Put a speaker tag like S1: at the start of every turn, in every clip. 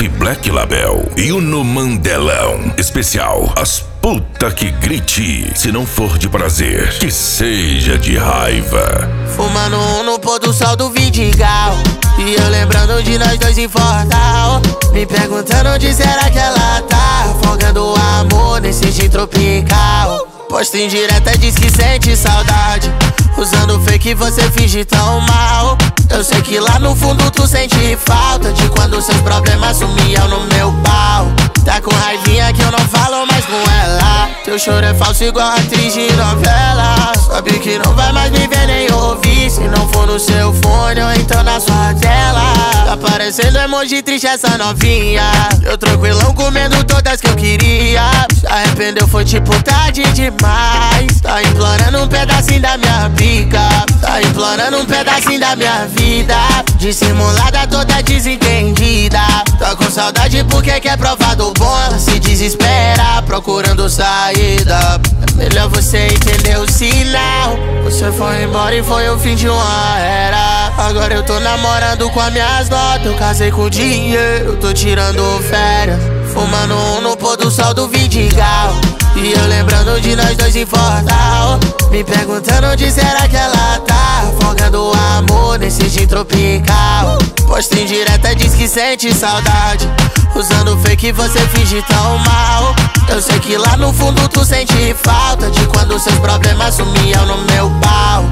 S1: F Black Label e o No Mandelão. Especial As Puta que grite. Se não for de prazer, que seja de raiva.
S2: Fumando no pôr do sol do Vidigal, e eu lembrando de nós dois em Fortal. Me perguntando onde será que ela tá, afogando o amor nesse gin tropical. Posta em direta, diz que sente saudade, usando fake você finge tão mal. Eu sei que lá no fundo tu sente falta de quando seus problemas sumiam no meu pau. Tá com raivinha que eu não falo mais com ela. Teu choro é falso igual atriz de novela. Sabe que não vai mais me ver nem ouvir, se não for no seu fone ou então na sua tela. Tá parecendo emoji triste essa novinha. Eu tranquilão comendo todas que eu queria. Se arrependeu foi tipo tarde demais. Tá implorando um pedacinho da minha pica, tá implorando um pedacinho da minha vida. Dissimulada toda desentendida. Tá com saudade porque quer provar do bom. Ela se desespera procurando saída. É melhor você entender o sinal. Você foi embora e foi o fim de uma era. Agora eu tô namorando com as minhas notas. Eu casei com dinheiro, tô tirando férias. Fumando no pôr do sol do Vidigal, e eu lembrando de nós dois em Fortal. Me perguntando onde será que ela tá, afogando o amor nesse gin tropical. Posta em direta, diz que sente saudade, usando fake você finge tão mal. Eu sei que lá no fundo tu sente falta de quando seus problemas sumiam no meu pau.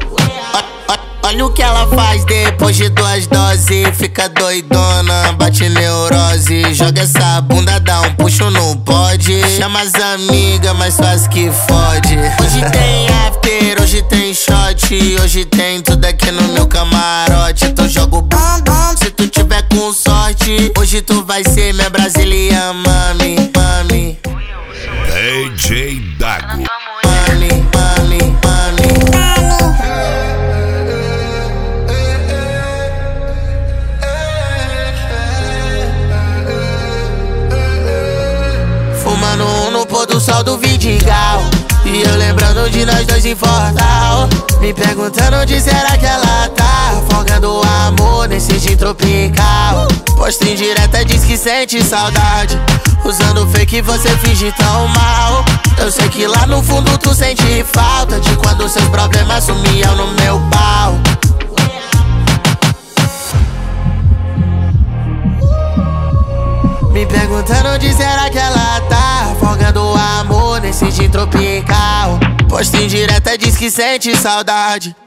S2: Olha o que ela faz depois de 2 doses. Fica doidona, bate neurose. Joga essa bunda, dá um puxo no pode. Chama as amigas, mas faz que fode. Hoje tem after, hoje tem shot. Hoje tem tudo aqui no meu camarote. Então joga o bom, se tu tiver com sorte. Hoje tu vai ser minha brasileira, mami, mami.
S1: DJ Dago.
S2: Mami, mami, mami. Fumando no pôr do sol do Vidigal, e eu lembrando de nós dois em Fortal. Me perguntando onde será que ela tá, afogando o amor nesse gin tropical. Posta em direta, diz que sente saudade, usando fake você finge tão mal. Eu sei que lá no fundo tu sente falta de quando seus problemas sumiam no meu pau. Me perguntando onde será que ela tá, afogando o amor nesse gin tropical. Posta em direta, diz que sente saudade,